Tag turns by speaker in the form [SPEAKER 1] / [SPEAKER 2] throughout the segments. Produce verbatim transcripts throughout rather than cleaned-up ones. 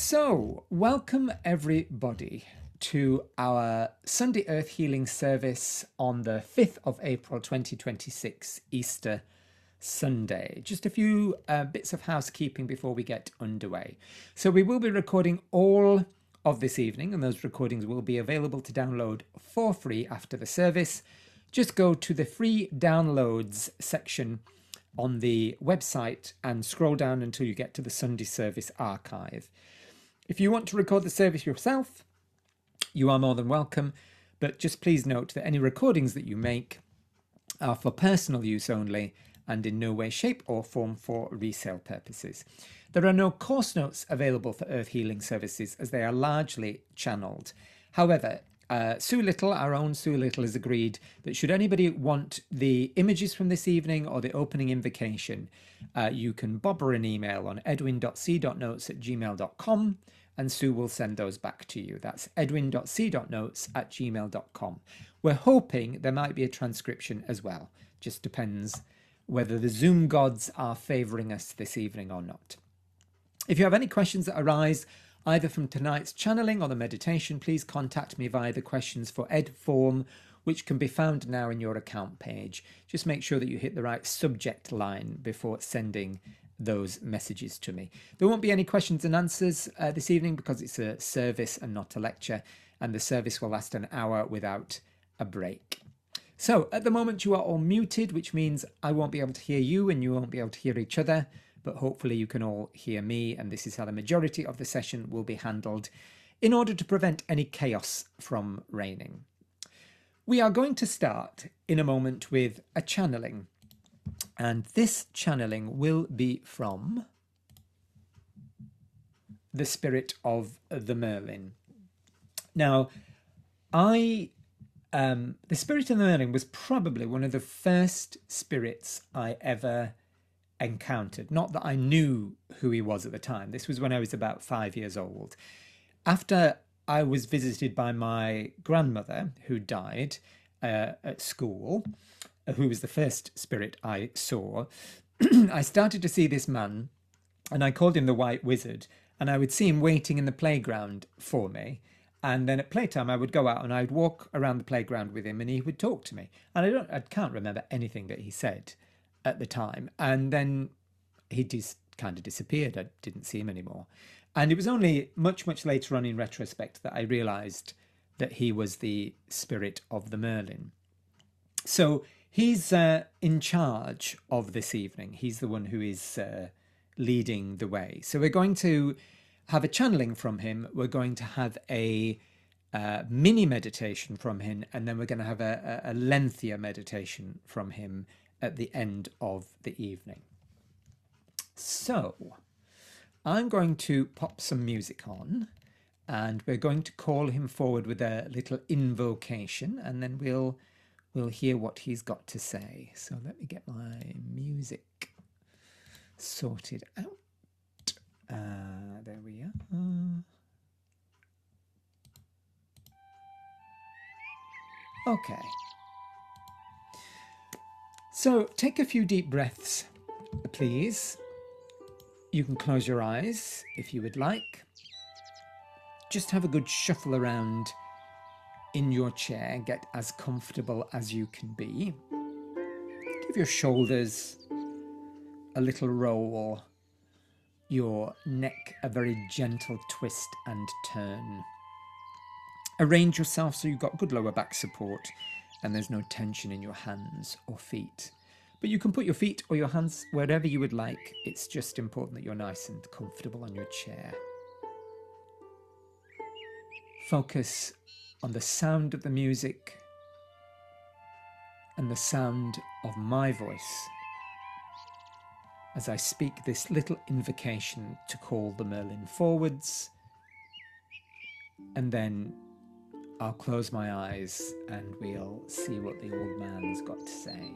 [SPEAKER 1] So, welcome everybody to our Sunday Earth Healing service on the fifth of April twenty twenty-six, Easter Sunday. Just a few uh, bits of housekeeping before we get underway. So we will be recording all of this evening, and those recordings will be available to download for free after the service. Just go to the free downloads section on the website and scroll down until you get to the Sunday service archive. If you want to record the service yourself, you are more than welcome, but just please note that any recordings that you make are for personal use only and in no way, shape or form for resale purposes. There are no course notes available for Earth Healing services as they are largely channeled. However, uh, Sue Little, our own Sue Little, has agreed that should anybody want the images from this evening or the opening invocation, uh, you can bob her an email on edwin dot c dot notes at gmail dot com and Sue will send those back to you. That's edwin dot c dot notes at gmail dot com. We're hoping there might be a transcription as well. Just depends whether the Zoom gods are favouring us this evening or not. If you have any questions that arise either from tonight's channeling or the meditation, please contact me via the Questions for Ed form, which can be found now in your account page. Just make sure that you hit the right subject line before sending those messages to me. There won't be any questions and answers uh, this evening because it's a service and not a lecture, and the service will last an hour without a break. So at the moment you are all muted, which means I won't be able to hear you and you won't be able to hear each other, but hopefully you can all hear me, and this is how the majority of the session will be handled in order to prevent any chaos from reigning. We are going to start in a moment with a channeling, and this channeling will be from the spirit of the Merlin. Now, I... Um, the spirit of the Merlin was probably one of the first spirits I ever encountered. Not that I knew who he was at the time. This was when I was about five years old. After I was visited by my grandmother, who died uh, at school, who was the first spirit I saw, I started to see this man, and I called him the White Wizard, and I would see him waiting in the playground for me. And then at playtime, I would go out and I'd walk around the playground with him and he would talk to me. And I don't, I can't remember anything that he said at the time. And then he just kind of disappeared. I didn't see him anymore. And it was only much, much later on in retrospect that I realized that he was the spirit of the Merlin. So he's uh, in charge of this evening. He's the one who is uh, leading the way. So we're going to have a channeling from him, we're going to have a uh, mini meditation from him, and then we're going to have a, a, a lengthier meditation from him at the end of the evening. So I'm going to pop some music on, and we're going to call him forward with a little invocation, and then we'll we'll hear what he's got to say. So let me get my music sorted out. Uh, there we are. Okay. So take a few deep breaths, please. You can close your eyes if you would like. Just have a good shuffle around in your chair. Get as comfortable as you can be. Give your shoulders a little roll. Your neck a very gentle twist and turn. Arrange yourself so you've got good lower back support and there's no tension in your hands or feet. But you can put your feet or your hands wherever you would like. It's just important that you're nice and comfortable on your chair. Focus on the sound of the music and the sound of my voice as I speak this little invocation to call the Merlin forwards, and then I'll close my eyes and we'll see what the old man's got to say.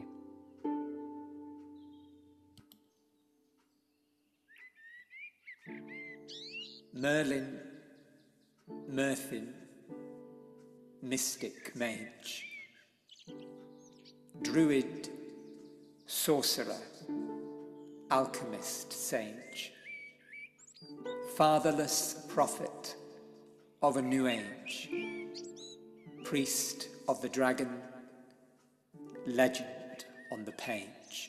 [SPEAKER 1] Merlin, Merthin, mystic mage, druid, sorcerer, alchemist, sage, fatherless prophet of a new age, priest of the dragon, legend on the page.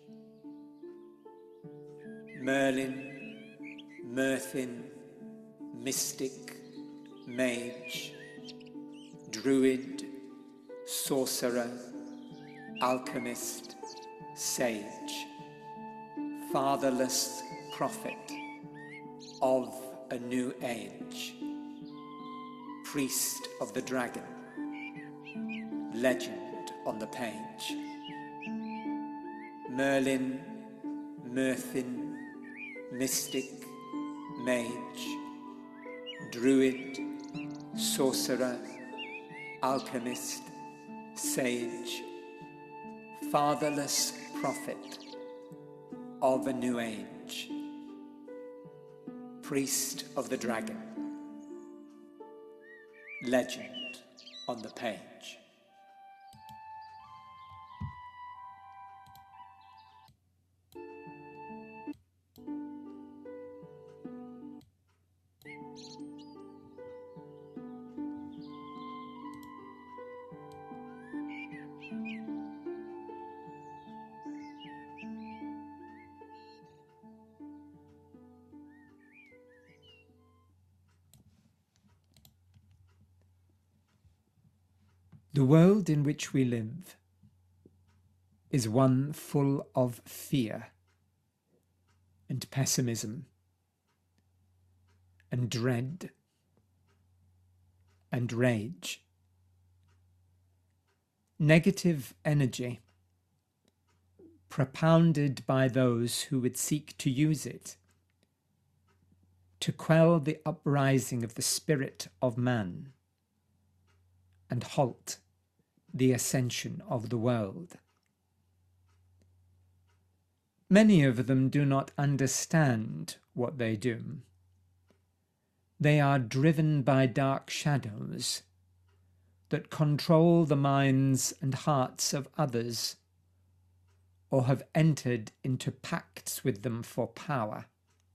[SPEAKER 1] Merlin, Merthin, mystic, mage, druid, sorcerer, alchemist, sage, fatherless prophet of a new age, priest of the dragon, legend on the page. Merlin, Merthin, mystic, mage, druid, sorcerer, alchemist, sage, fatherless prophet of a new age, priest of the dragon, legend on the page. The world in which we live is one full of fear and pessimism and dread and rage. Negative energy propounded by those who would seek to use it to quell the uprising of the spirit of man and halt the ascension of the world. Many of them do not understand what they do. They are driven by dark shadows that control the minds and hearts of others, or have entered into pacts with them for power.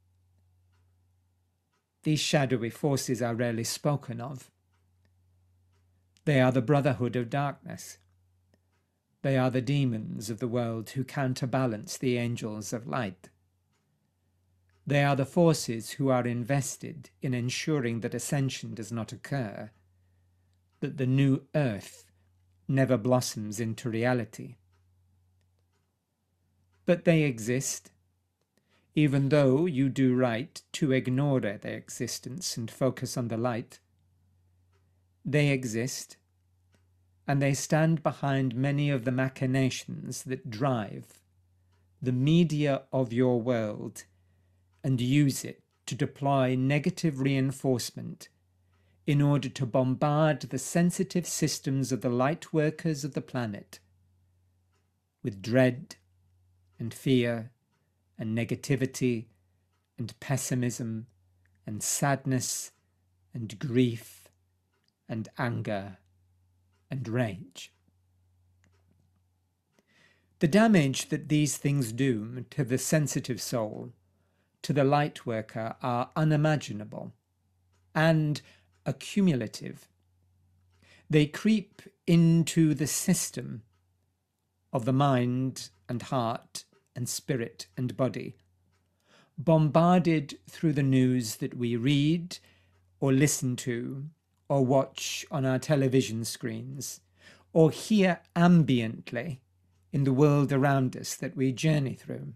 [SPEAKER 1] These shadowy forces are rarely spoken of. They are the brotherhood of darkness. They are the demons of the world who counterbalance the angels of light. They are the forces who are invested in ensuring that ascension does not occur, that the new earth never blossoms into reality. But they exist, even though you do right to ignore their existence and focus on the light. They exist, and they stand behind many of the machinations that drive the media of your world and use it to deploy negative reinforcement in order to bombard the sensitive systems of the light workers of the planet with dread and fear and negativity and pessimism and sadness and grief and anger and rage. The damage that these things do to the sensitive soul, to the light worker, are unimaginable and accumulative. They creep into the system of the mind and heart and spirit and body, bombarded through the news that we read or listen to or watch on our television screens, or hear ambiently in the world around us that we journey through.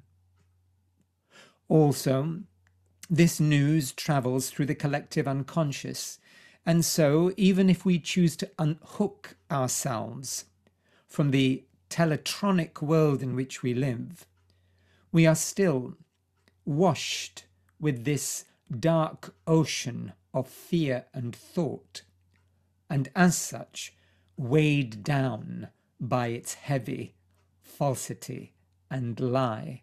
[SPEAKER 1] Also, this news travels through the collective unconscious, and so even if we choose to unhook ourselves from the teletronic world in which we live, we are still washed with this dark ocean of fear and thought, and as such weighed down by its heavy falsity and lie.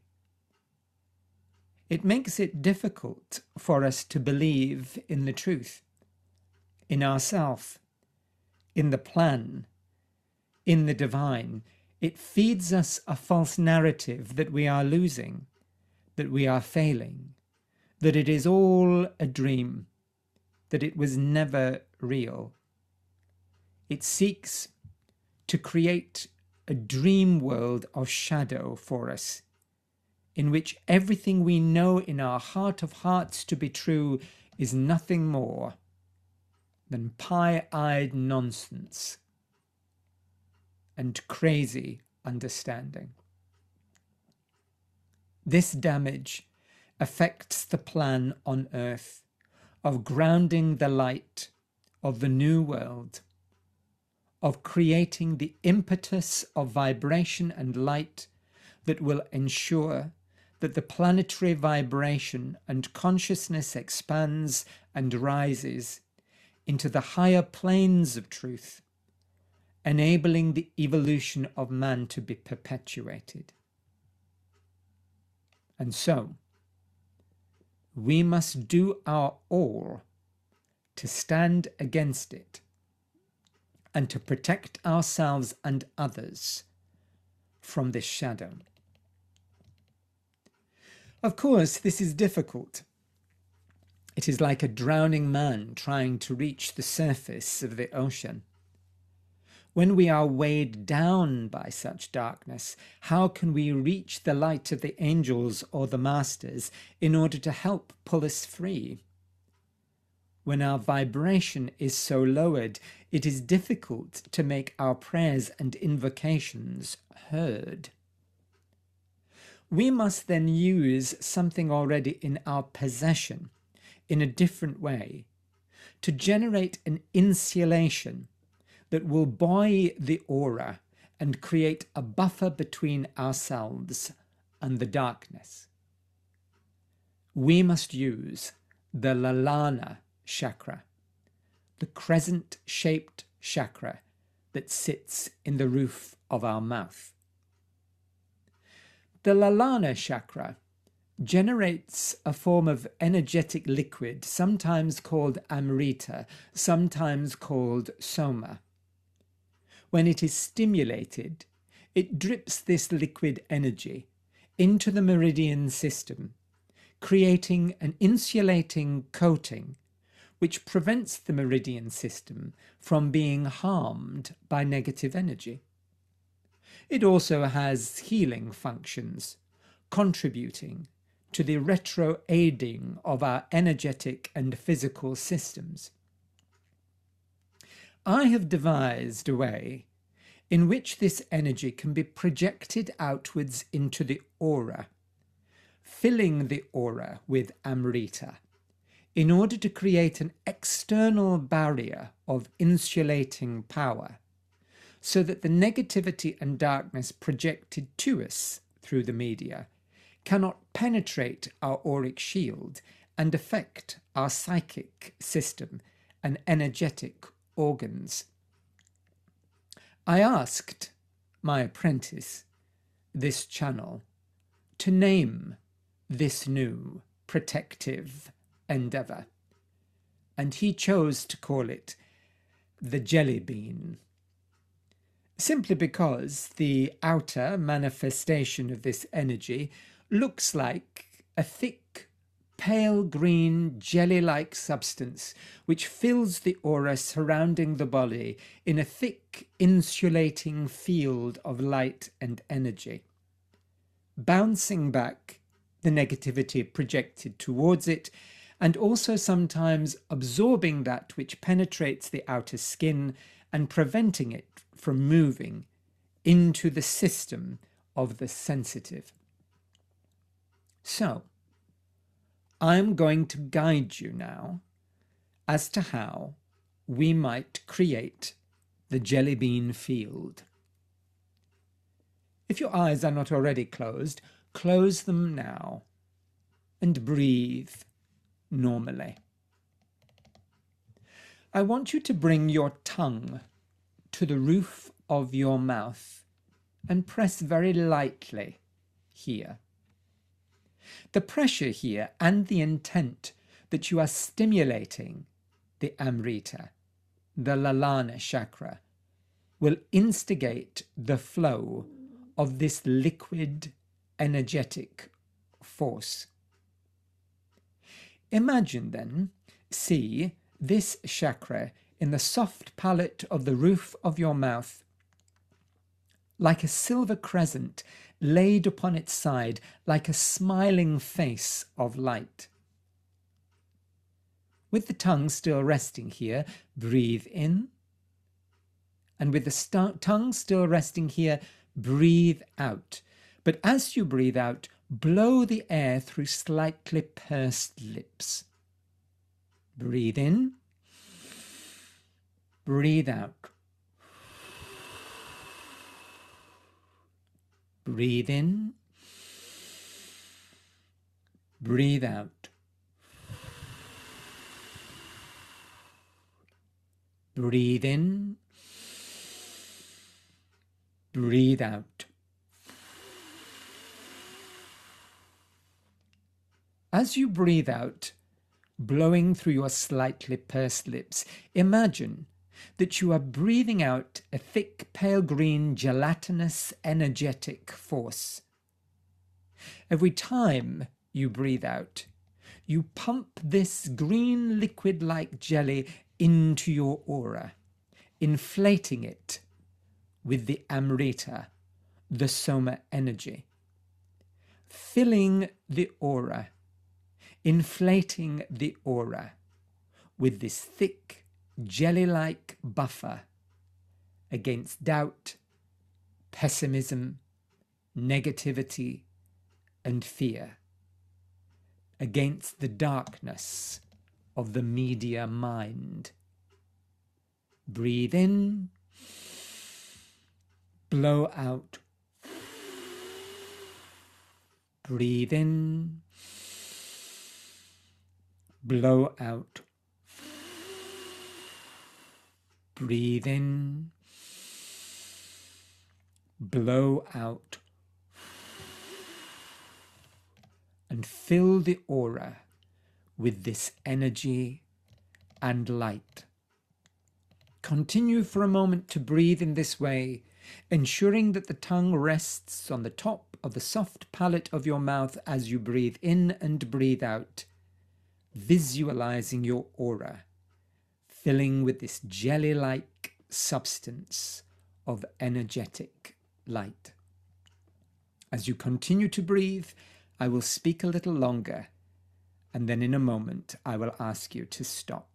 [SPEAKER 1] It makes it difficult for us to believe in the truth, in ourself, in the plan, in the divine. It feeds us a false narrative that we are losing, that we are failing, that it is all a dream, that it was never real. It seeks to create a dream world of shadow for us, in which everything we know in our heart of hearts to be true is nothing more than pie-eyed nonsense and crazy understanding. This damage affects the plan on earth of grounding the light of the new world, of creating the impetus of vibration and light that will ensure that the planetary vibration and consciousness expands and rises into the higher planes of truth, enabling the evolution of man to be perpetuated. And so, we must do our all to stand against it and to protect ourselves and others from this shadow. Of course, this is difficult. It is like a drowning man trying to reach the surface of the ocean. When we are weighed down by such darkness, how can we reach the light of the angels or the masters in order to help pull us free? When our vibration is so lowered, it is difficult to make our prayers and invocations heard. We must then use something already in our possession in a different way to generate an insulation that will buoy the aura and create a buffer between ourselves and the darkness. We must use the Lalana chakra, the crescent-shaped chakra that sits in the roof of our mouth. The Lalana chakra generates a form of energetic liquid, sometimes called amrita, sometimes called soma. When it is stimulated, it drips this liquid energy into the meridian system, creating an insulating coating which prevents the meridian system from being harmed by negative energy. It also has healing functions, contributing to the retro-aiding of our energetic and physical systems. I have devised a way in which this energy can be projected outwards into the aura, filling the aura with amrita, in order to create an external barrier of insulating power, so that the negativity and darkness projected to us through the media cannot penetrate our auric shield and affect our psychic system and energetic organs. I asked my apprentice, this channel, to name this new protective endeavour, and he chose to call it the jelly bean, simply because the outer manifestation of this energy looks like a thick, pale green jelly-like substance which fills the aura surrounding the body in a thick, insulating field of light and energy, bouncing back the negativity projected towards it, and also sometimes absorbing that which penetrates the outer skin and preventing it from moving into the system of the sensitive. So, I'm going to guide you now as to how we might create the jelly bean field. If your eyes are not already closed, close them now and breathe normally. I want you to bring your tongue to the roof of your mouth and press very lightly here. The pressure here and the intent that you are stimulating the amrita, the Lalana chakra, will instigate the flow of this liquid energetic force. Imagine then, see this chakra in the soft palate of the roof of your mouth, like a silver crescent laid upon its side, like a smiling face of light. With the tongue still resting here, breathe in. And with the st- tongue still resting here, breathe out. But as you breathe out, blow the air through slightly pursed lips. Breathe in. Breathe out. Breathe in. Breathe out. Breathe in. Breathe out. As you breathe out, blowing through your slightly pursed lips, imagine that you are breathing out a thick, pale green, gelatinous, energetic force. Every time you breathe out, you pump this green liquid-like jelly into your aura, inflating it with the Amrita, the Soma energy, filling the aura, inflating the aura with this thick, jelly-like buffer against doubt, pessimism, negativity, and fear, against the darkness of the media mind. Breathe in, blow out. Breathe in, blow out. Breathe in, blow out. And fill the aura with this energy and light. Continue for a moment to breathe in this way, ensuring that the tongue rests on the top of the soft palate of your mouth as you breathe in and breathe out, visualizing your aura filling with this jelly-like substance of energetic light. As you continue to breathe, I will speak a little longer, and then in a moment I will ask you to stop.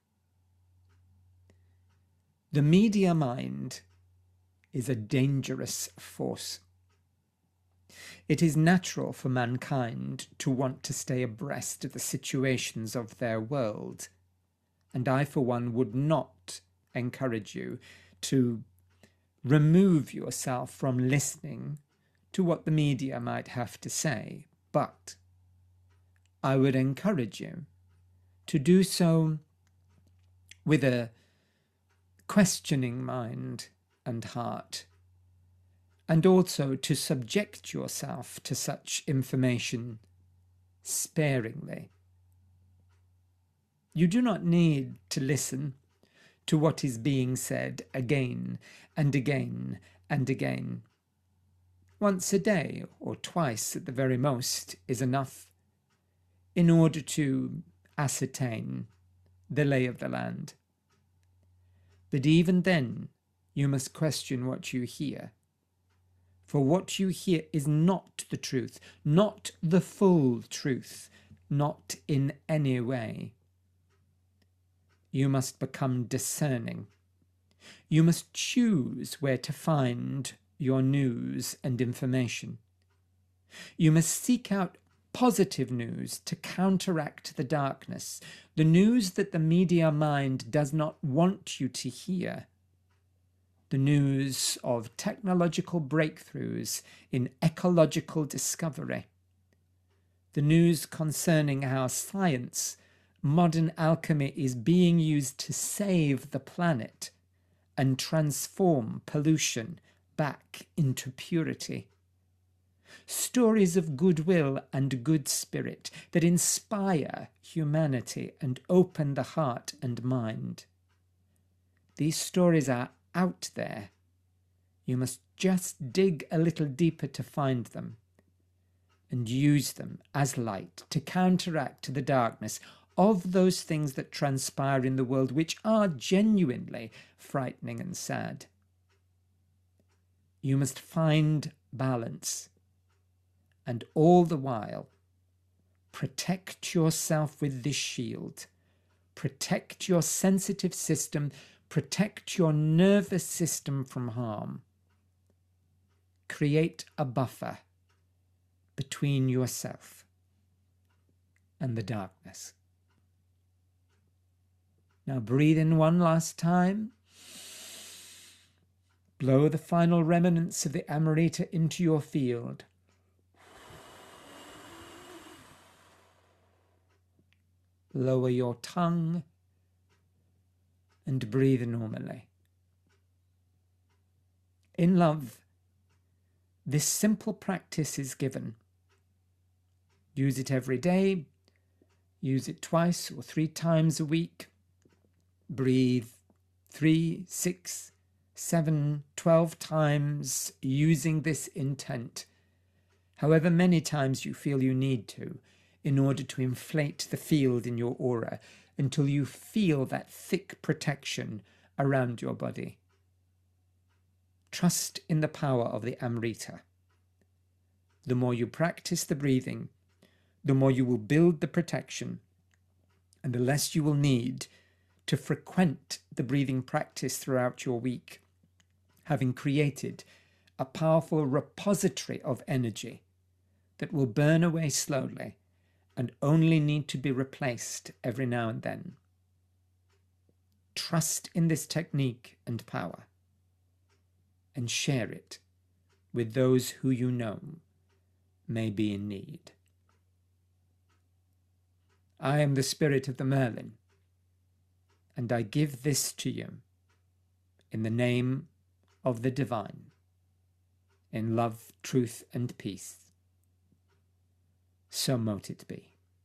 [SPEAKER 1] The media mind is a dangerous force. It is natural for mankind to want to stay abreast of the situations of their world, and I, for one, would not encourage you to remove yourself from listening to what the media might have to say, but I would encourage you to do so with a questioning mind and heart, and also to subject yourself to such information sparingly. You do not need to listen to what is being said again and again and again. Once a day, or twice at the very most, is enough in order to ascertain the lay of the land. But even then, you must question what you hear. For what you hear is not the truth, not the full truth, not in any way. You must become discerning. You must choose where to find your news and information. You must seek out positive news to counteract the darkness, the news that the media mind does not want you to hear, the news of technological breakthroughs in ecological discovery, the news concerning how science, modern alchemy, is being used to save the planet and transform pollution back into purity. Stories of goodwill and good spirit that inspire humanity and open the heart and mind. These stories are out there. You must just dig a little deeper to find them. and use them as light to counteract the darkness of those things that transpire in the world, which are genuinely frightening and sad. You must find balance, and all the while protect yourself with this shield. Protect your sensitive system, protect your nervous system from harm. Create a buffer between yourself and the darkness. Now breathe in one last time. Blow the final remnants of the Amrita into your field. Lower your tongue and breathe normally. In love, this simple practice is given. Use it every day. Use it twice or three times a week. Breathe three, six, seven, twelve times using this intent, however many times you feel you need to, in order to inflate the field in your aura until you feel that thick protection around your body. Trust in the power of the Amrita. The more you practice the breathing, the more you will build the protection, and the less you will need to frequent the breathing practice throughout your week, having created a powerful repository of energy that will burn away slowly and only need to be replaced every now and then. Trust in this technique and power, and share it with those who you know may be in need. I am the spirit of the Merlin, and I give this to you in the name of the divine, in love, truth, and peace. So mote it be.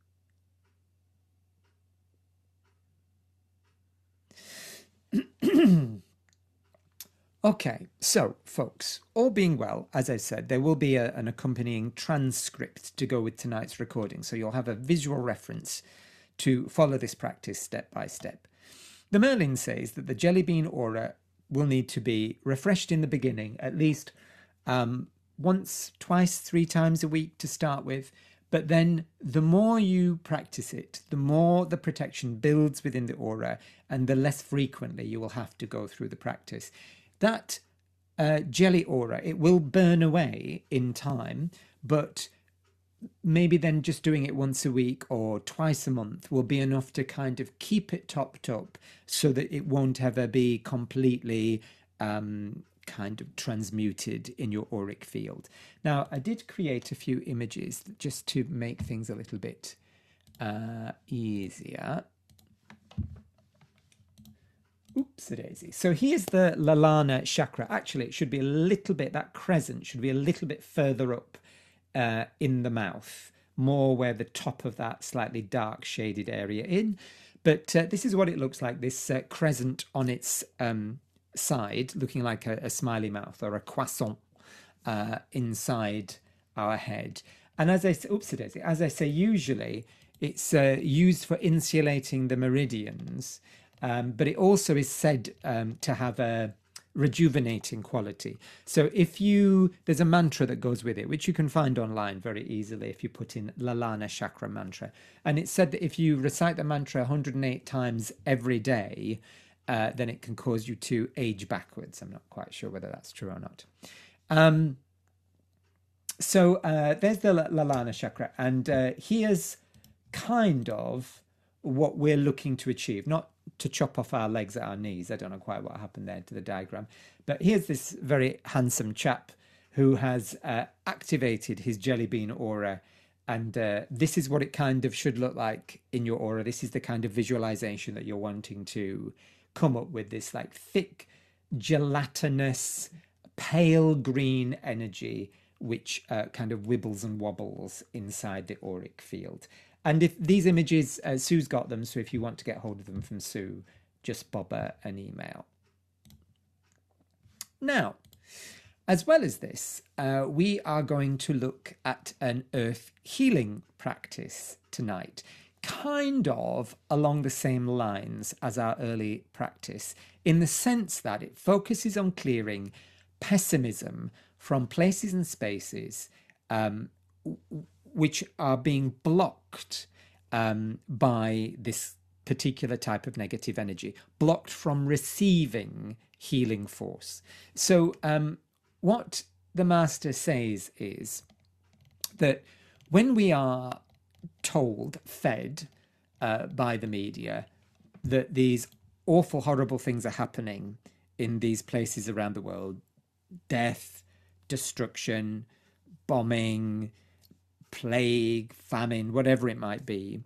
[SPEAKER 1] Okay, so folks, all being well, as I said, there will be a, an accompanying transcript to go with tonight's recording, so you'll have a visual reference to follow this practice step by step. The Merlin says that the jelly bean aura will need to be refreshed in the beginning, at least um, once, twice, three times a week to start with. But then the more you practice it, the more the protection builds within the aura, and the less frequently you will have to go through the practice. That uh, jelly aura, it will burn away in time, but maybe then just doing it once a week or twice a month will be enough to kind of keep it topped up so that it won't ever be completely um, kind of transmuted in your auric field. Now, I did create a few images just to make things a little bit uh, easier. Oops-a-daisy. So here's the Lalana chakra. Actually, it should be a little bit, that crescent should be a little bit further up uh, in the mouth, more where the top of that slightly dark shaded area in. But uh, this is what it looks like, this uh, crescent on its um, side, looking like a, a smiley mouth or a croissant uh, inside our head. And as I say, oops-a-daisy, as I say, usually it's uh, used for insulating the meridians. Um, but it also is said um, to have a rejuvenating quality. So if you, there's a mantra that goes with it, which you can find online very easily if you put in Lalana Chakra mantra. And it's said that if you recite the mantra one hundred eight times every day, uh, then it can cause you to age backwards. I'm not quite sure whether that's true or not. Um, so uh, there's the Lalana Chakra. And uh, here's kind of what we're looking to achieve. Not to chop off our legs at our knees. I don't know quite what happened there to the diagram. But here's this very handsome chap who has uh, activated his jelly bean aura. And uh, this is what it kind of should look like in your aura. This is the kind of visualization that you're wanting to come up with. This like thick, gelatinous, pale green energy, which uh, kind of wibbles and wobbles inside the auric field. And if these images, uh, Sue's got them, so if you want to get hold of them from Sue, just bob her an email. Now, as well as this, uh, we are going to look at an earth healing practice tonight, kind of along the same lines as our early practice, in the sense that it focuses on clearing pessimism from places and spaces um, which are being blocked um, by this particular type of negative energy, blocked from receiving healing force. So um, what the master says is that when we are told, fed uh, by the media, that these awful, horrible things are happening in these places around the world, death, destruction, bombing, plague, famine, whatever it might be,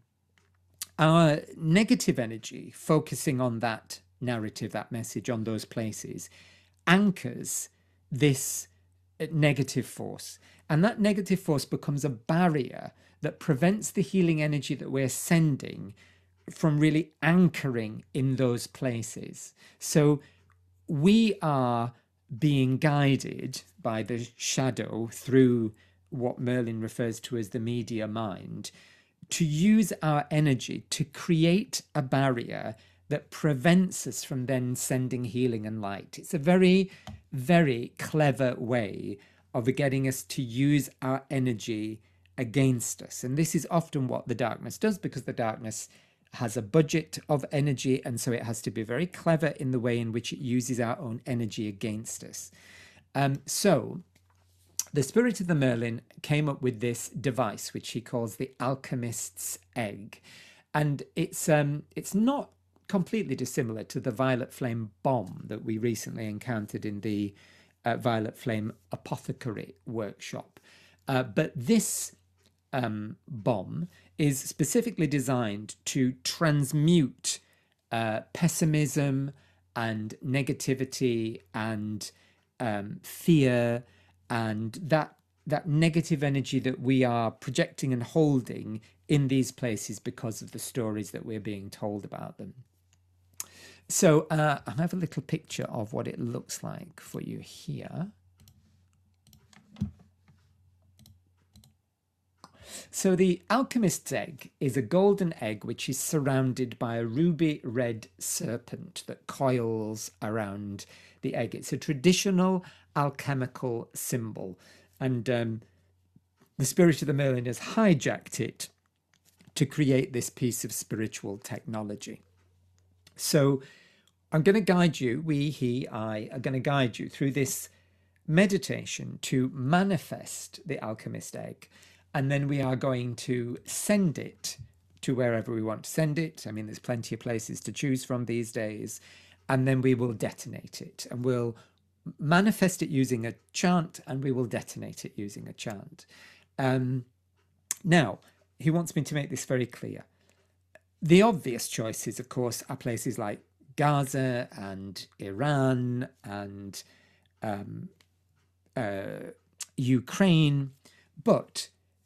[SPEAKER 1] our negative energy, focusing on that narrative, that message, on those places, anchors this negative force. And that negative force becomes a barrier that prevents the healing energy that we're sending from really anchoring in those places. So we are being guided by the shadow through what Merlin refers to as the media mind, to use our energy to create a barrier that prevents us from then sending healing and light. It's a very, very clever way of getting us to use our energy against us. And this is often what the darkness does, because the darkness has a budget of energy, and so it has to be very clever in the way in which it uses our own energy against us. Um, so the spirit of the Merlin came up with this device, which he calls the alchemist's egg. And it's um, it's not completely dissimilar to the violet flame bomb that we recently encountered in the uh, Violet Flame Apothecary workshop. Uh, but this um, bomb is specifically designed to transmute uh, pessimism and negativity and um, fear and that that negative energy that we are projecting and holding in these places because of the stories that we're being told about them. So uh, I have a little picture of what it looks like for you here. So the alchemist's egg is a golden egg which is surrounded by a ruby red serpent that coils around the egg. It's a traditional alchemical symbol, and um, the spirit of the Merlin has hijacked it to create this piece of spiritual technology. So I'm going to guide you, we, he, I, are going to guide you through this meditation to manifest the alchemist egg. And then we are going to send it to wherever we want to send it. I mean, there's plenty of places to choose from these days. And then we will detonate it. And we'll manifest it using a chant, and we will detonate it using a chant. Um, now, he wants me to make this very clear. The obvious choices, of course, are places like Gaza and Iran and um, uh, Ukraine. But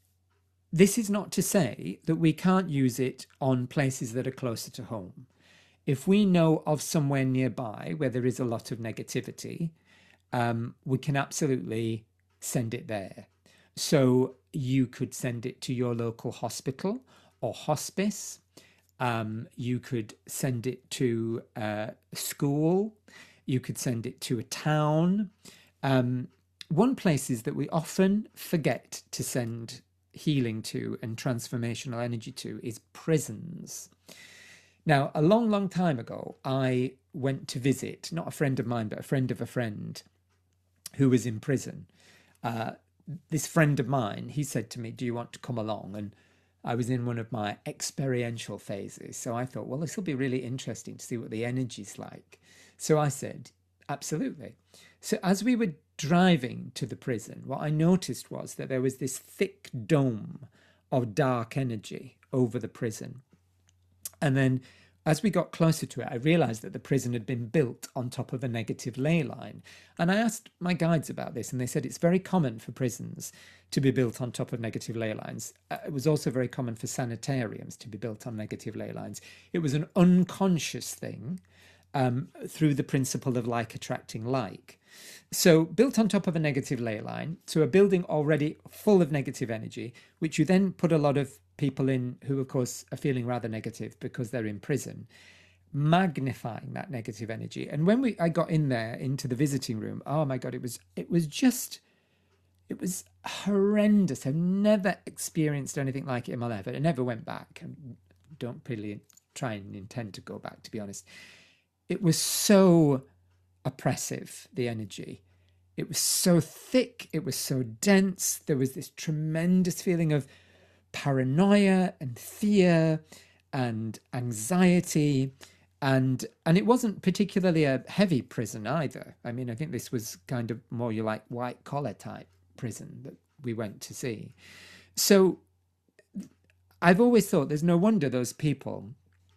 [SPEAKER 1] this is not to say that we can't use it on places that are closer to home. If we know of somewhere nearby where there is a lot of negativity, um, we can absolutely send it there. So you could send it to your local hospital or hospice. Um, you could send it to a school. You could send it to a town. Um, one place is that we often forget to send healing to and transformational energy to is prisons. Now, a long, long time ago, I went to visit, not a friend of mine, but a friend of a friend who was in prison. Uh, this friend of mine, he said to me, do you want to come along? And I was in one of my experiential phases. So I thought, well, this will be really interesting to see what the energy's like. So I said, absolutely. So as we were driving to the prison, what I noticed was that there was this thick dome of dark energy over the prison. And then as we got closer to it, I realized that the prison had been built on top of a negative ley line. And I asked my guides about this, and they said it's very common for prisons to be built on top of negative ley lines. Uh, it was also very common for sanitariums to be built on negative ley lines. It was an unconscious thing um, through the principle of like attracting like. So built on top of a negative ley line, so a building already full of negative energy, which you then put a lot of people in who, of course, are feeling rather negative because they're in prison, magnifying that negative energy. And when we I got in there into the visiting room, oh my God, it was it was just, it was horrendous. I've never experienced anything like it in my life. I never went back. I don't really try and intend to go back, to be honest. It was so oppressive, the energy. It was so thick. It was so dense. There was this tremendous feeling of paranoia and fear and anxiety. And and it wasn't particularly a heavy prison either. I mean, I think this was kind of more your like white collar type prison that we went to see. So I've always thought there's no wonder those people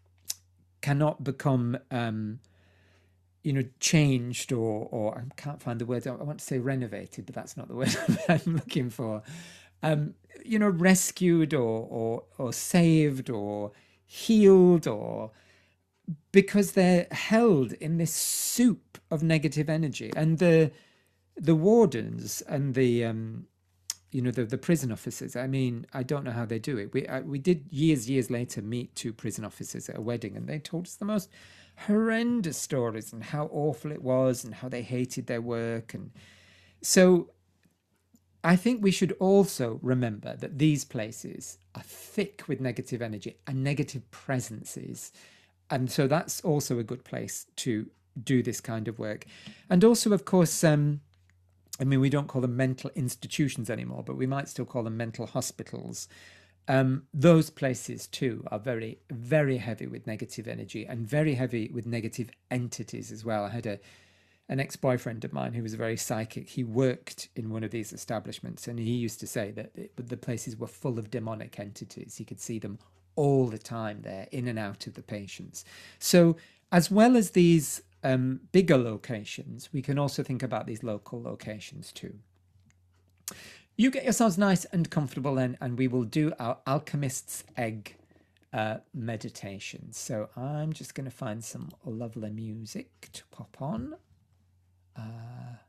[SPEAKER 1] cannot become, um, you know, changed or, or I can't find the word. I want to say renovated, but that's not the word I'm looking for. Um, you know, rescued or, or, or saved or healed, or because they're held in this soup of negative energy. And the the wardens and the um, you know the the prison officers. I mean, I don't know how they do it. We I, we did years years later meet two prison officers at a wedding, and they told us the most horrendous stories and how awful it was and how they hated their work. And so I think we should also remember that these places are thick with negative energy and negative presences. And so that's also a good place to do this kind of work. And also, of course, um, I mean, we don't call them mental institutions anymore, but we might still call them mental hospitals. Um, those places too are very, very heavy with negative energy and very heavy with negative entities as well. I had a an ex-boyfriend of mine who was very psychic. He worked in one of these establishments, and he used to say that it, the places were full of demonic entities. He could see them all the time there, in and out of the patients. So as well as these um, bigger locations, we can also think about these local locations too. You get yourselves nice and comfortable then, and we will do our Alchemist's Egg uh, meditation. So I'm just going to find some lovely music to pop on. Uh,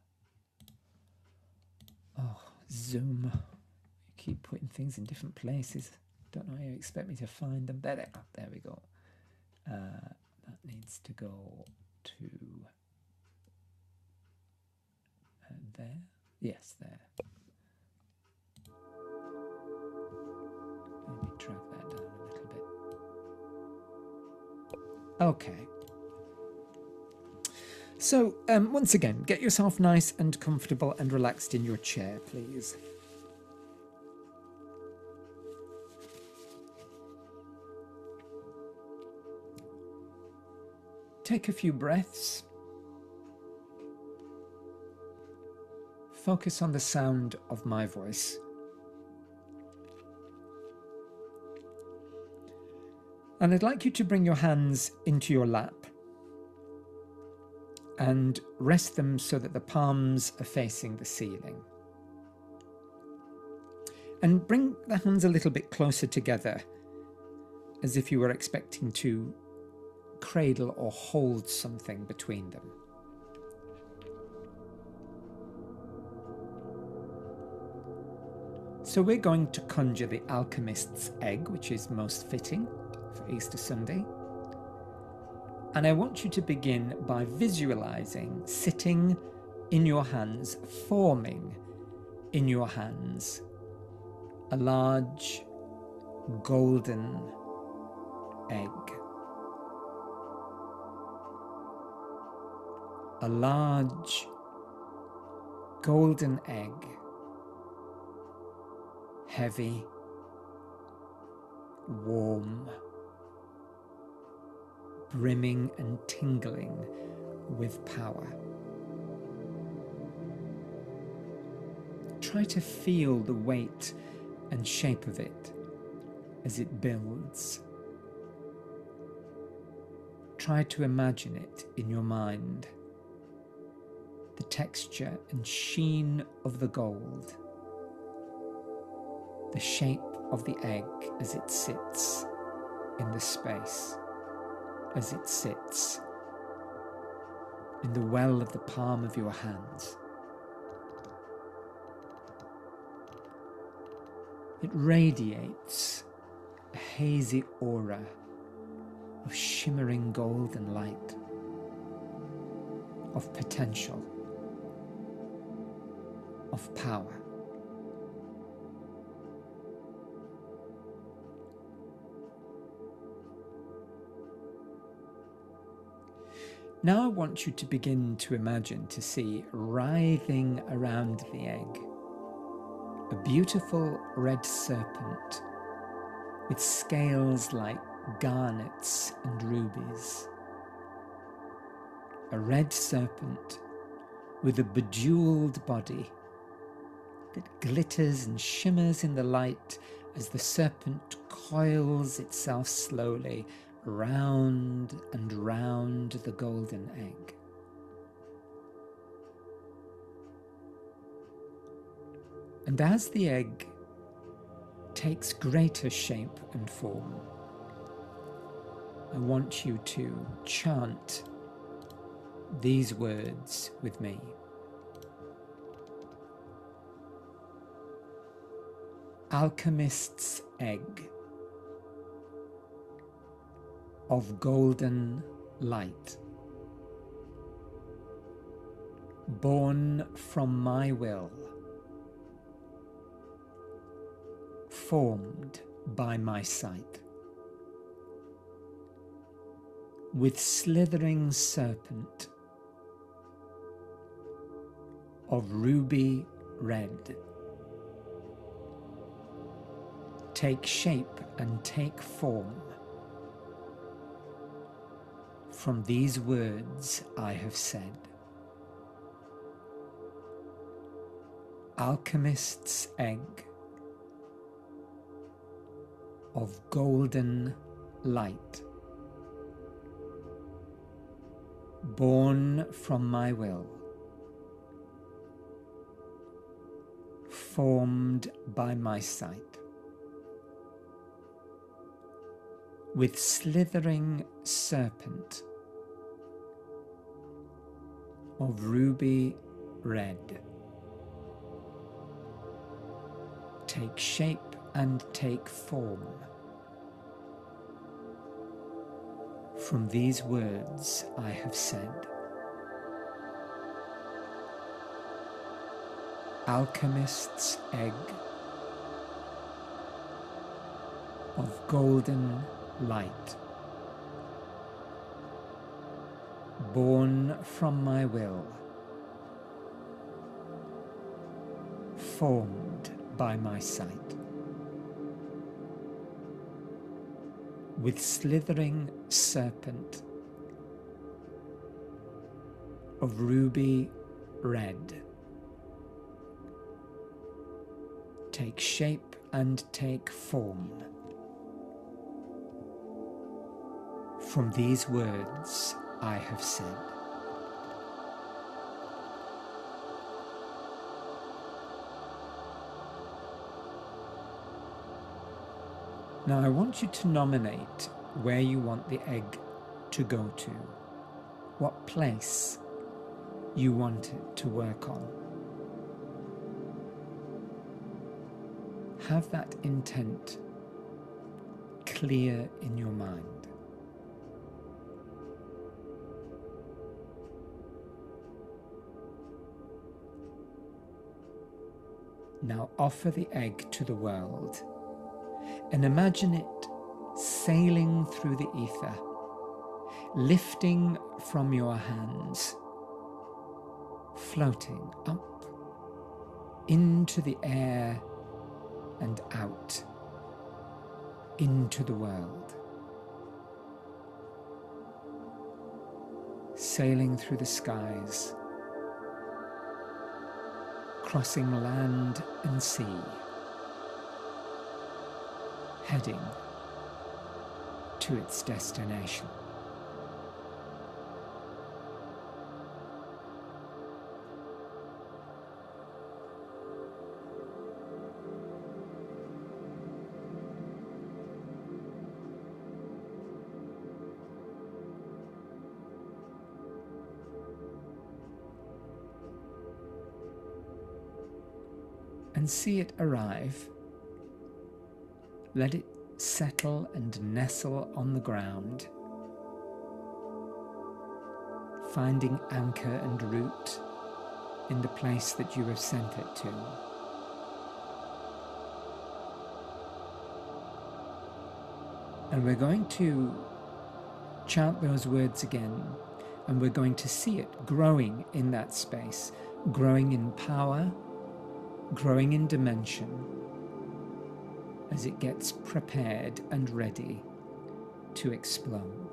[SPEAKER 1] oh, Zoom. You keep putting things in different places. Don't know how you expect me to find them. There they are. There we go. Uh, that needs to go to uh, there. Yes, there. Maybe drag that down a little bit. Okay. So, um, once again, get yourself nice and comfortable and relaxed in your chair, please. Take a few breaths. Focus on the sound of my voice. And I'd like you to bring your hands into your lap and rest them so that the palms are facing the ceiling. And bring the hands a little bit closer together, as if you were expecting to cradle or hold something between them. So we're going to conjure the Alchemist's Egg, which is most fitting for Easter Sunday. And I want you to begin by visualizing sitting in your hands, forming in your hands, a large golden egg. A large golden egg, heavy, warm, brimming and tingling with power. Try to feel the weight and shape of it as it builds. Try to imagine it in your mind, the texture and sheen of the gold, the shape of the egg as it sits in the space, as it sits in the well of the palm of your hands. It radiates a hazy aura of shimmering golden light, of potential, of power. Now I want you to begin to imagine, to see writhing around the egg, a beautiful red serpent with scales like garnets and rubies. A red serpent with a bejeweled body that glitters and shimmers in the light as the serpent coils itself slowly round and round the golden egg. And as the egg takes greater shape and form, I want you to chant these words with me. Alchemist's egg of golden light, born from my will, formed by my sight, with slithering serpent of ruby red, take shape and take form from these words I have said. Alchemist's egg of golden light, born from my will, formed by my sight, with slithering serpent of ruby red, take shape and take form from these words I have said. Alchemist's egg of golden light, born from my will, formed by my sight, with slithering serpent of ruby red, take shape and take form from these words I have said. Now I want you to nominate where you want the egg to go to, what place you want it to work on. Have that intent clear in your mind. Now offer the egg to the world and imagine it sailing through the ether, lifting from your hands, floating up into the air and out into the world, sailing through the skies, crossing land and sea, heading to its destination. and see it arrive. Let it settle and nestle on the ground, finding anchor and root in the place that you have sent it to. And we're going to chant those words again, and we're going to see it growing in that space, growing in power, growing in dimension, as it gets prepared and ready to explode.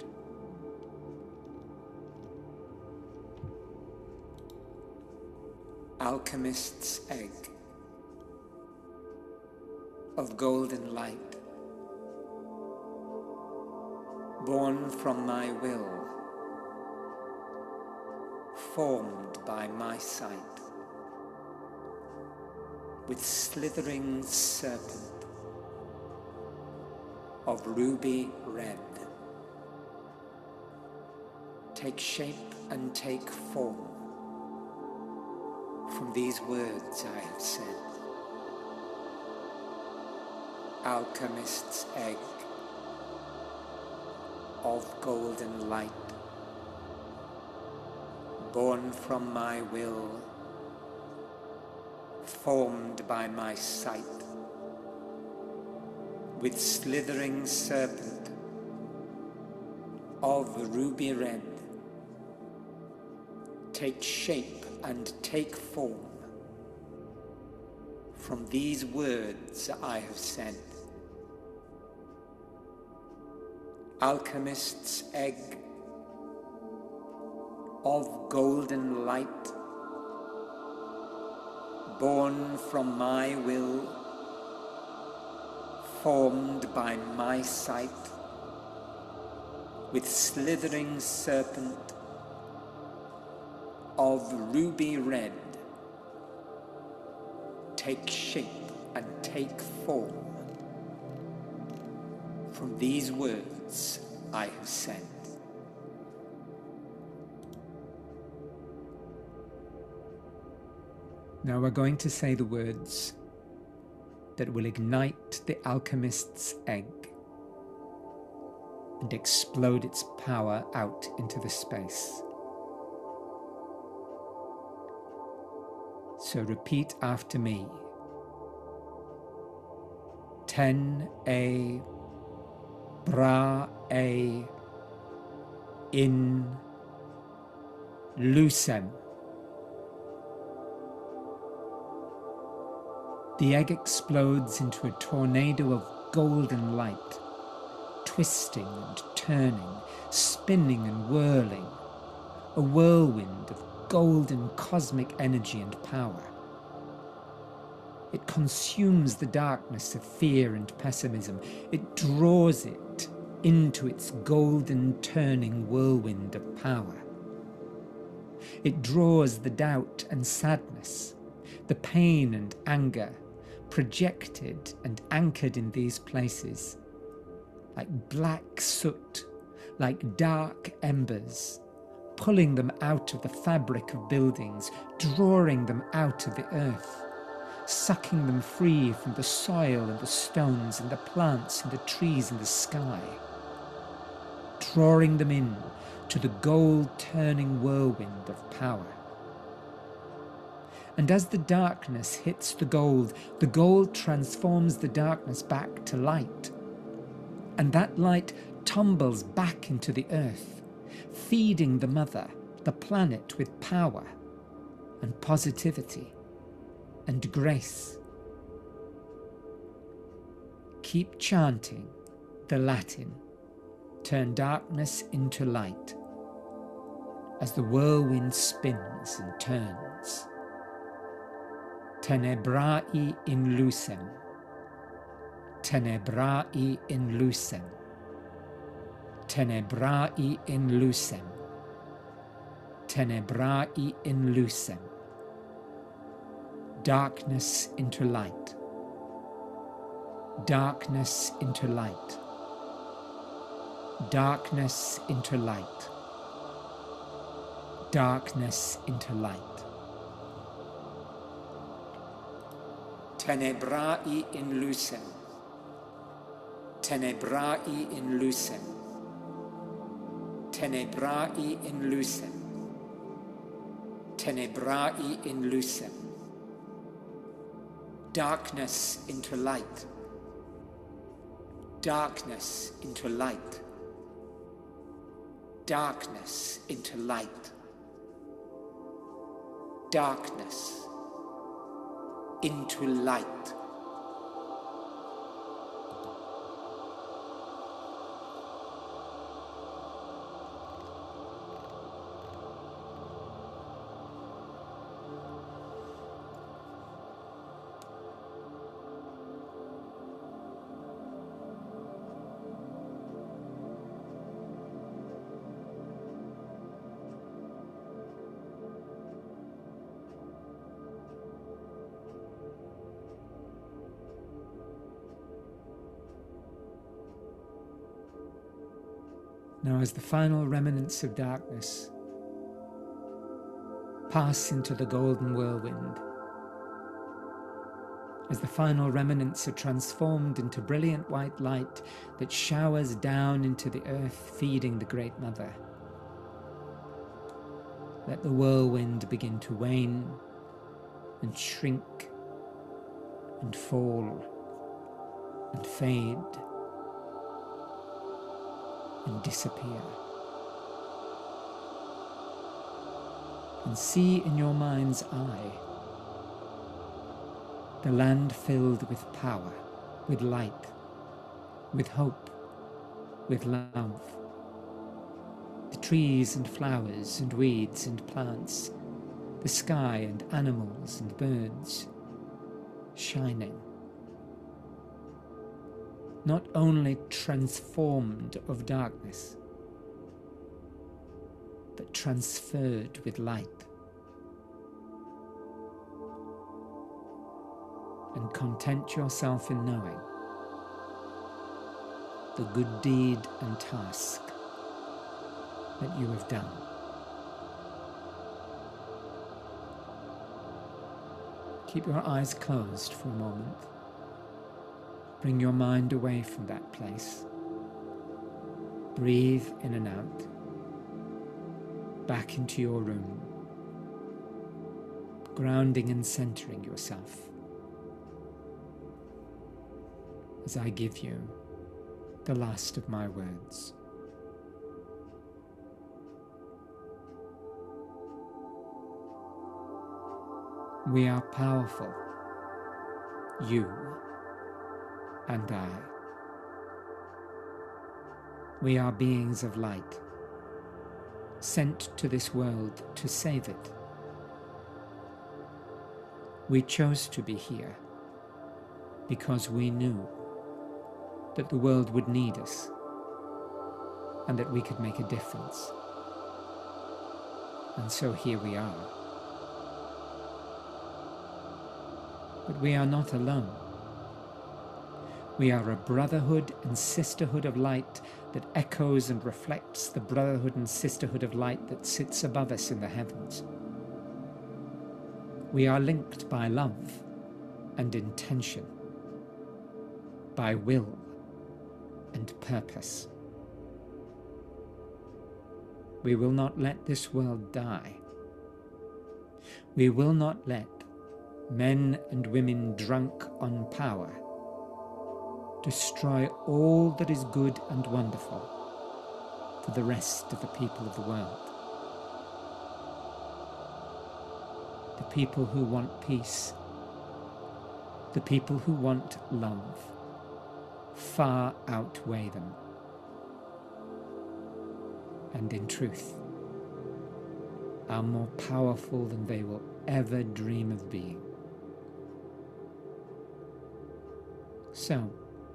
[SPEAKER 1] Alchemist's egg of golden light, born from my will, formed by my sight, with slithering serpent of ruby red, take shape and take form from these words I have said. Alchemist's egg of golden light, born from my will, formed by my sight, with slithering serpent of ruby red, take shape and take form from these words I have said. Alchemist's egg of golden light, born from my will, formed by my sight, with slithering serpent of ruby red, take shape and take form from these words I have said. Now we're going to say the words that will ignite the alchemist's egg and explode its power out into the space. So repeat after me. Ten a bra a in lucem. The egg explodes into a tornado of golden light, twisting and turning, spinning and whirling, a whirlwind of golden cosmic energy and power. It consumes the darkness of fear and pessimism. It draws it into its golden turning whirlwind of power. It draws the doubt and sadness, the pain and anger, projected and anchored in these places, like black soot, like dark embers, pulling them out of the fabric of buildings, drawing them out of the earth, sucking them free from the soil and the stones and the plants and the trees and the sky, drawing them in to the gold-turning whirlwind of power. And as the darkness hits the gold, the gold transforms the darkness back to light. And that light tumbles back into the earth, feeding the mother, the planet, with power and positivity and grace. Keep chanting the Latin, turn darkness into light, as the whirlwind spins and turns. Tenebrae in lucem, tenebrae in lucem, tenebrae in lucem, tenebrae in lucem. Darkness into light, darkness into light, darkness into light, darkness into light. Tenebrae in lucem, tenebrae in lucem, tenebrae in lucem, tenebrae in lucem. Darkness into light, darkness into light, darkness into light, darkness into light. Now, as the final remnants of darkness pass into the golden whirlwind, as the final remnants are transformed into brilliant white light that showers down into the earth, feeding the Great Mother, let the whirlwind begin to wane and shrink and fall and fade and disappear. And see in your mind's eye the land filled with power, with light, with hope, with love. The trees and flowers and weeds and plants, the sky and animals and birds shining. Not only transformed of darkness, but transferred with light. And content yourself in knowing the good deed and task that you have done. Keep your eyes closed for a moment. Bring your mind away from that place. Breathe in and out. Back into your room. Grounding and centering yourself. As I give you the last of my words. We are powerful, you and I. We are beings of light, sent to this world to save it. We chose to be here because we knew that the world would need us and that we could make a difference. And so here we are. But we are not alone. We are a brotherhood and sisterhood of light that echoes and reflects the brotherhood and sisterhood of light that sits above us in the heavens. We are linked by love and intention, by will and purpose. We will not let this world die. We will not let men and women drunk on power destroy all that is good and wonderful for the rest of the people of the world. The people who want peace, the people who want love, far outweigh them. And in truth, are more powerful than they will ever dream of being. So,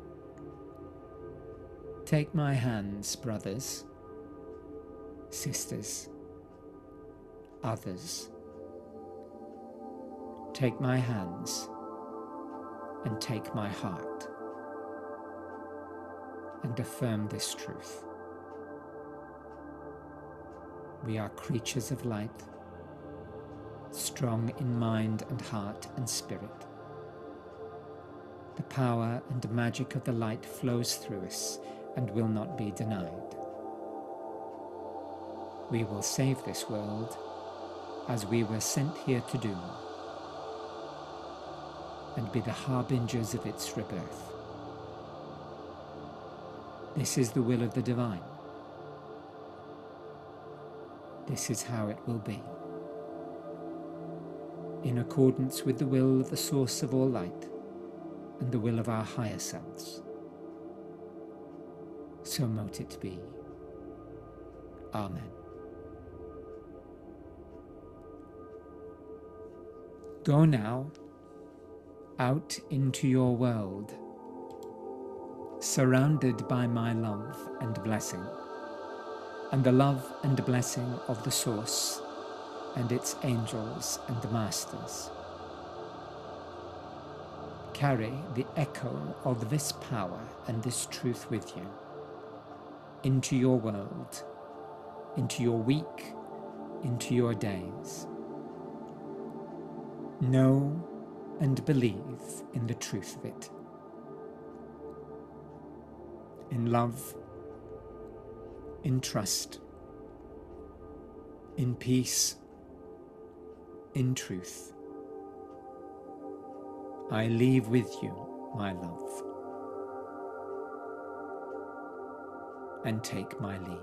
[SPEAKER 1] take my hands, brothers, sisters, others. Take my hands and take my heart and affirm this truth. We are creatures of light, strong in mind and heart and spirit. The power and magic of the light flows through us and will not be denied. We will save this world as we were sent here to do, and be the harbingers of its rebirth. This is the will of the divine. This is how it will be, in accordance with the will of the source of all light and the will of our higher selves. So mote it be. Amen. Go now out into your world, surrounded by my love and blessing, and the love and blessing of the Source and its angels and masters. Carry the echo of this power and this truth with you into your world, into your week, into your days. Know and believe in the truth of it. In love, in trust, in peace, in truth. I leave with you my love, and take my leave.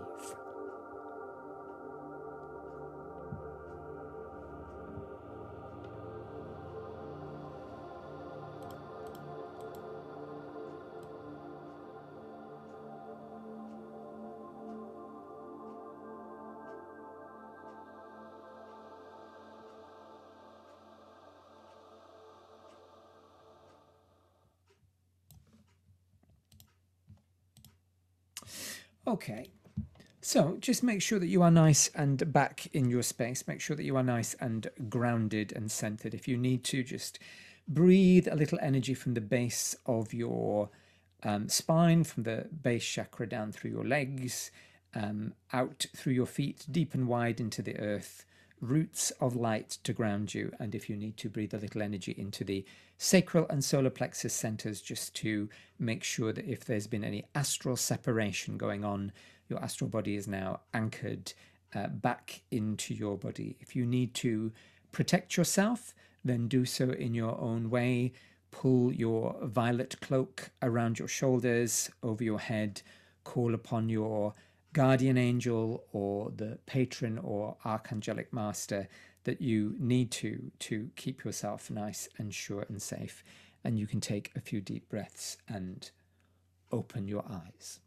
[SPEAKER 1] Okay, so just make sure that you are nice and back in your space. Make sure that you are nice and grounded and centered. If you need to, just breathe a little energy from the base of your um, spine, from the base chakra down through your legs, um, out through your feet, deep and wide into the earth, roots of light to ground you. And if you need to, breathe a little energy into the sacral and solar plexus centers, just to make sure that if there's been any astral separation going on, your astral body is now anchored uh, back into your body. If you need to protect yourself, then do so in your own way. Pull your violet cloak around your shoulders, over your head. Call upon your guardian angel or the patron or archangelic master that you need to to keep yourself nice and sure and safe. And you can take a few deep breaths and open your eyes.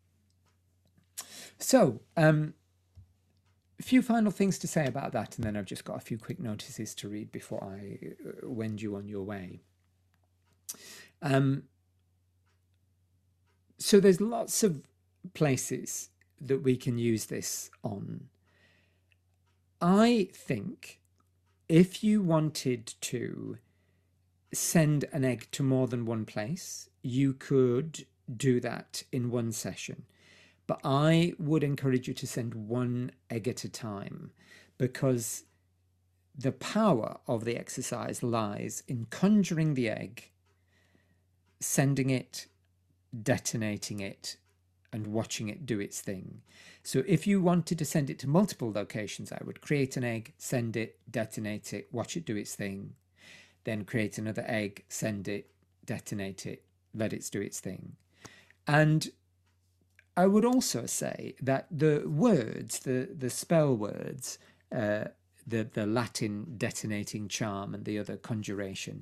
[SPEAKER 1] So, um, a few final things to say about that, and then I've just got a few quick notices to read before I wend you on your way. Um, so there's lots of places that we can use this on. I think if you wanted to send an egg to more than one place, you could do that in one session. But I would encourage you to send one egg at a time, because the power of the exercise lies in conjuring the egg, sending it, detonating it, and watching it do its thing. So if you wanted to send it to multiple locations, I would create an egg, send it, detonate it, watch it do its thing, then create another egg, send it, detonate it, let it do its thing. And I would also say that the words, the, the spell words, uh, the, the Latin detonating charm and the other conjuration,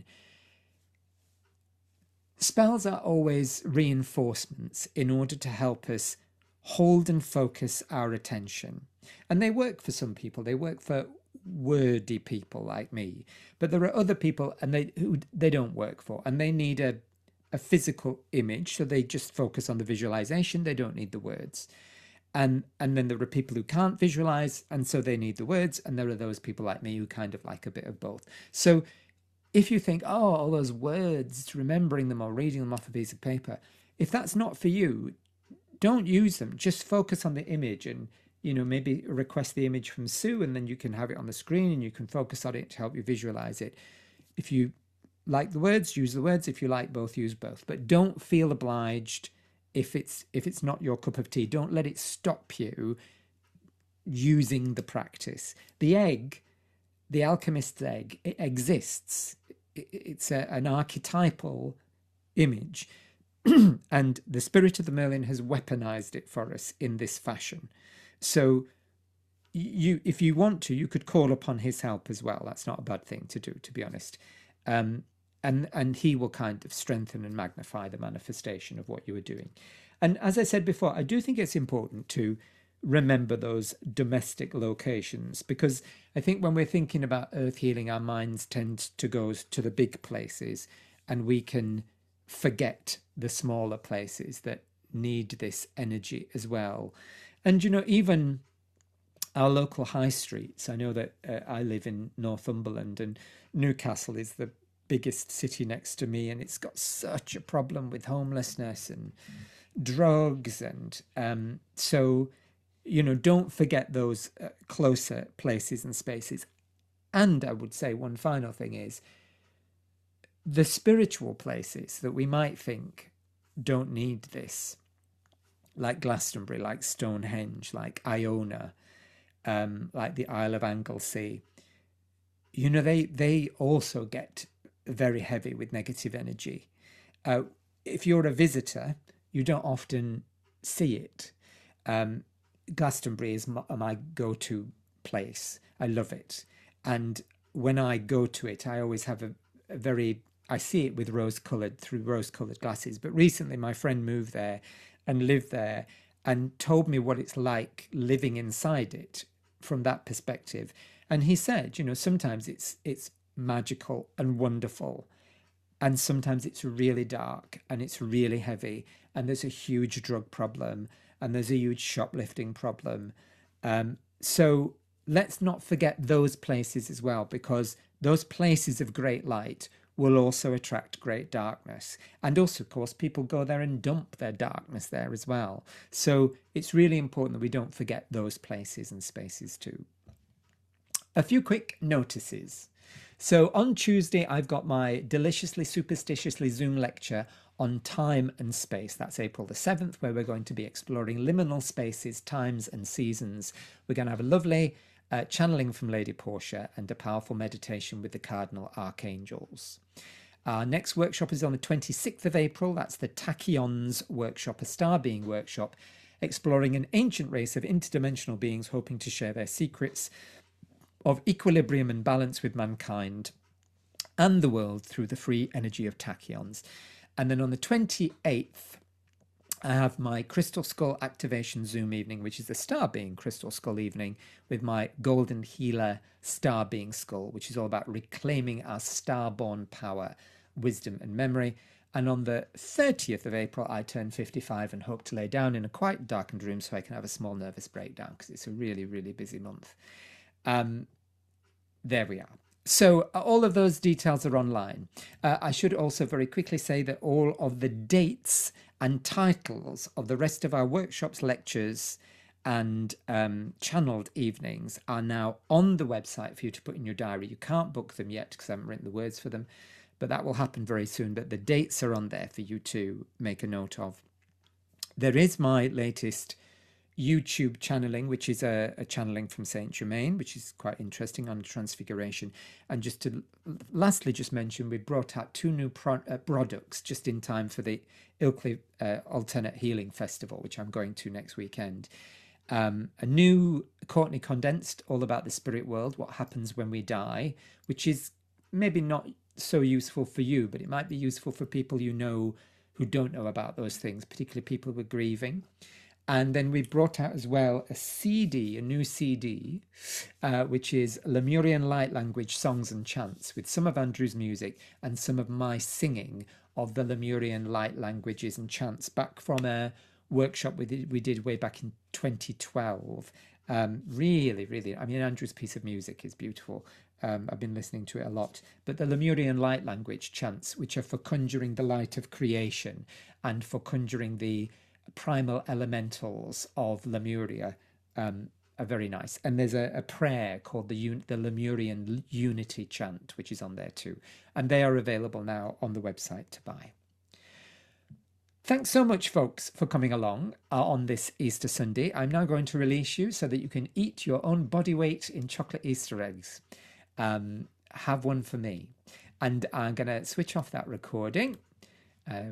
[SPEAKER 1] spells are always reinforcements in order to help us hold and focus our attention. And they work for some people. They work for wordy people like me. But there are other people and they who they don't work for. And they need a, a physical image. So they just focus on the visualization. They don't need the words. And, and then there are people who can't visualize, and so they need the words. And there are those people like me who kind of like a bit of both. So if you think, oh, all those words, remembering them or reading them off a piece of paper, if that's not for you, don't use them. Just focus on the image and, you know, maybe request the image from Sue, and then you can have it on the screen and you can focus on it to help you visualize it. If you like the words, use the words. If you like both, use both. But don't feel obliged if it's if it's not your cup of tea. Don't let it stop you using the practice. The egg, the alchemist's egg, it exists. It's a, an archetypal image. And the spirit of the Merlin has weaponized it for us in this fashion. So you, if you want to, you could call upon his help as well. That's not a bad thing to do, to be honest. Um, and, and he will kind of strengthen and magnify the manifestation of what you are doing. And as I said before, I do think it's important to remember those domestic locations, because I think when we're thinking about earth healing, our minds tend to go to the big places, and we can forget the smaller places that need this energy as well. And, you know, even our local high streets, I know that uh, I live in Northumberland, and Newcastle is the biggest city next to me, and it's got such a problem with homelessness and drugs. And um, so, you know, don't forget those uh, closer places and spaces. And I would say one final thing is, the spiritual places that we might think don't need this, like Glastonbury, like Stonehenge, like Iona, um, like the Isle of Anglesey, you know, they, they also get very heavy with negative energy. Uh, if you're a visitor, you don't often see it. Um, Glastonbury is my, my go-to place. I love it. And when I go to it, I always have a, a very... I see it with rose-coloured, through rose-coloured glasses. But recently my friend moved there and lived there and told me what it's like living inside it from that perspective. And he said, you know, sometimes it's it's magical and wonderful, and sometimes it's really dark and it's really heavy, and there's a huge drug problem, and there's a huge shoplifting problem. Um, so let's not forget those places as well, because those places of great light will also attract great darkness. And also, of course, people go there and dump their darkness there as well. So it's really important that we don't forget those places and spaces too. A few quick notices. So on Tuesday, I've got my Deliciously Superstitiously Zoom lecture on time and space. That's April the seventh, where we're going to be exploring liminal spaces, times and seasons. We're going to have a lovely uh, channeling from Lady Portia and a powerful meditation with the Cardinal Archangels. Our next workshop is on the twenty-sixth of April. That's the Tachyons workshop, a star being workshop, exploring an ancient race of interdimensional beings hoping to share their secrets of equilibrium and balance with mankind and the world through the free energy of tachyons. And then on the twenty-eighth, I have my Crystal Skull Activation Zoom evening, which is the Star Being Crystal Skull evening, with my Golden Healer Star Being Skull, which is all about reclaiming our star-born power, wisdom and memory. And on the thirtieth of April, I turn fifty-five and hope to lay down in a quite darkened room so I can have a small nervous breakdown, because it's a really, really busy month. Um, there we are. So uh, all of those details are online. Uh, I should also very quickly say that all of the dates and titles of the rest of our workshops, lectures, and um, channeled evenings are now on the website for you to put in your diary. You can't book them yet because I haven't written the words for them, but that will happen very soon. But the dates are on there for you to make a note of. There is my latest YouTube channeling, which is a, a channeling from Saint Germain, which is quite interesting, on Transfiguration. And just to lastly just mention, we brought out two new pro, uh, products just in time for the Ilkley uh, Alternate Healing Festival, which I'm going to next weekend. Um, a new Courtney Condensed, all about the spirit world, what happens when we die, which is maybe not so useful for you, but it might be useful for people you know who don't know about those things, particularly people who are grieving. And then we brought out as well a C D, a new C D, uh, which is Lemurian Light Language Songs and Chants, with some of Andrew's music and some of my singing of the Lemurian Light Languages and Chants, back from a workshop we did, we did way back in twenty twelve. Um, really, really, I mean, Andrew's piece of music is beautiful. Um, I've been listening to it a lot. But the Lemurian Light Language Chants, which are for conjuring the light of creation and for conjuring the primal elementals of Lemuria, um, are very nice. And there's a, a prayer called the Un- the Lemurian Unity Chant, which is on there too. And they are available now on the website to buy. Thanks so much, folks, for coming along uh, on this Easter Sunday. I'm now going to release you so that you can eat your own body weight in chocolate Easter eggs. Um, have one for me. And I'm going to switch off that recording. Uh,